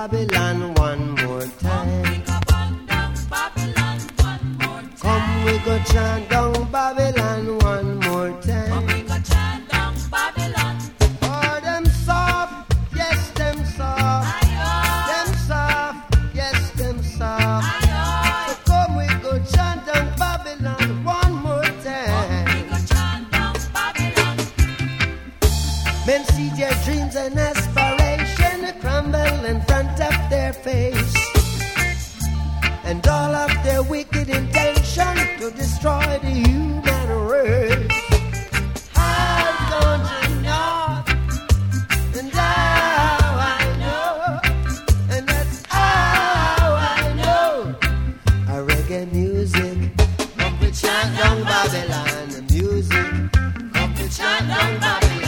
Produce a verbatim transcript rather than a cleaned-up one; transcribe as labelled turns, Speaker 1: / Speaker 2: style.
Speaker 1: Babylon one more time. Come we go chant down Babylon one more time.
Speaker 2: Come we go chant down Babylon.
Speaker 1: Oh, them soft, yes, them soft.
Speaker 2: Aye,
Speaker 1: Them soft, yes, them soft.
Speaker 2: aye,
Speaker 1: So come we go chant down Babylon one more
Speaker 2: come
Speaker 1: time.
Speaker 2: we go chant down Babylon.
Speaker 1: Men see their dreams and aspiration crumble in front of their face, and all of their wicked intention to destroy the human race. How don't you know? And how I know, and that's how I know. A reggae music, come we chant down Babylon. The music, come we chant down Babylon.